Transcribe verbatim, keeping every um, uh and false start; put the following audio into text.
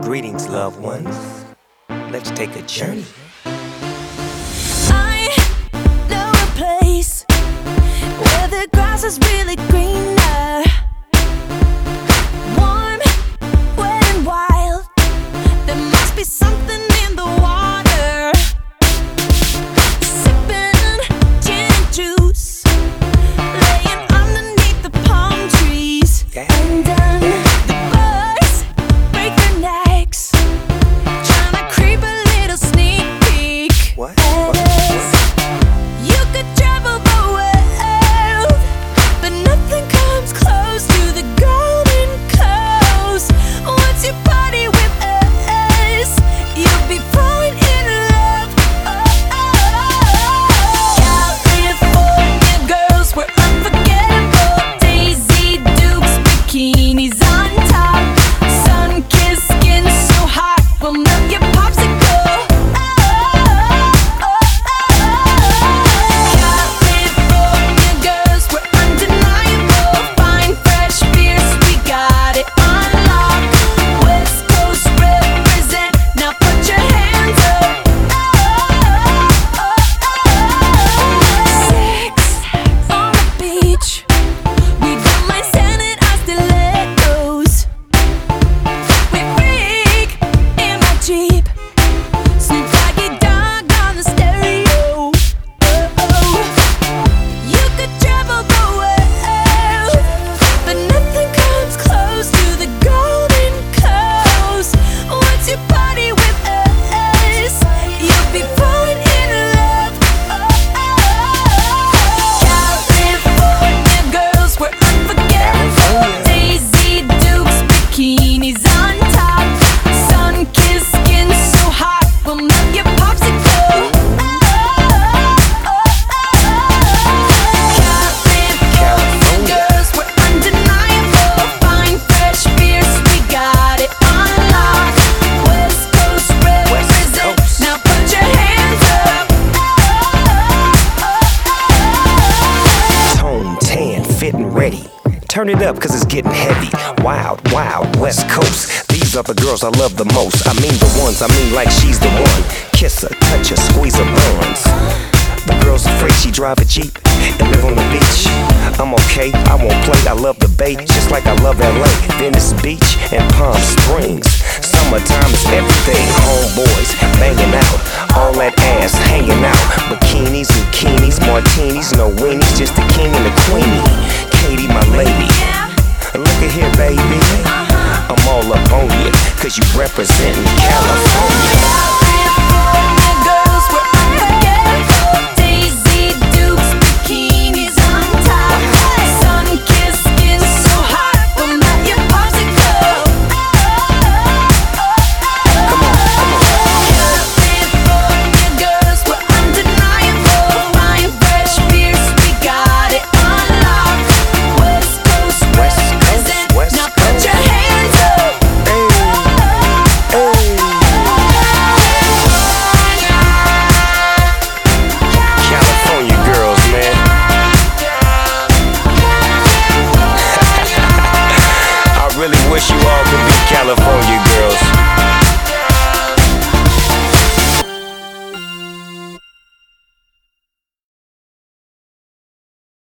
Greetings, loved ones. Let's take a journey. I know a place where the grass is really greener, warm, wet and wild. There must be something in the water. Sipping gin and juice, laying underneath the palm trees. Yeah. And then the birds break their necks, trying to creep a little sneak peek. What? At us. You could travel the world, but nothing comes close to the Golden Coast. Once you party with us, you'll be falling in love. Oh, oh. California girls, we're unforgettable. Daisy Dukes, bikinis on top, sun-kissed skin so hot, we'll melt your popsicle. Oh, oh, oh. California girls, we're undeniable. Fine, fresh beers, we got it on lock. West Coast represent, now put your hands up. Oh, oh, oh. Sex on the beach, we don't mind sending our stilettos. We freak in my Jeep, Snoop Doggy Dogg on the stereo. Oh, oh. You could travel the world, but nothing comes close to the Golden Coast. Once you party with us, you'll be falling in love. Oh, oh. California girls, we're unforgettable. Daisy Dukes, bikinis on top, sun-kissed skin so hot, we'll melt your popsicle. Oh, oh, oh. California girls, we're undeniable. Fine, fresh beers, we got it on lock. West Coast represent, Coast. now put your hands up. Tone, tan, fit and ready. Turn it up, cause it's getting heavy. Wild, wild, West Coast. These are the girls I love the most. I mean the ones, I mean like she's the one. Kiss her, touch her, squeeze her buns. The girl's afraid she drive a Jeep and live on the beach. I'm okay, I won't play, I love the bay, just like I love L A, Venice Beach, and Palm Springs. Summertime is everything, homeboys banging out, all that ass hanging out. Bikinis, zucchinis, martinis, no weenies, just the king and the queenie. Katie, my lady, look at here, baby. I'm all up on you, cause you representin' California. California girls, we're unforgettable. Daisy Dukes, bikinis on top, sun-kissed skin so hot, we'll melt your popsicle. California girls, we're undeniable. Fine, fresh beers, we got it on lock. West Coast West Coast, represent, West now put Coast. your hands up. California girls, man. I really wish you all could be California girls.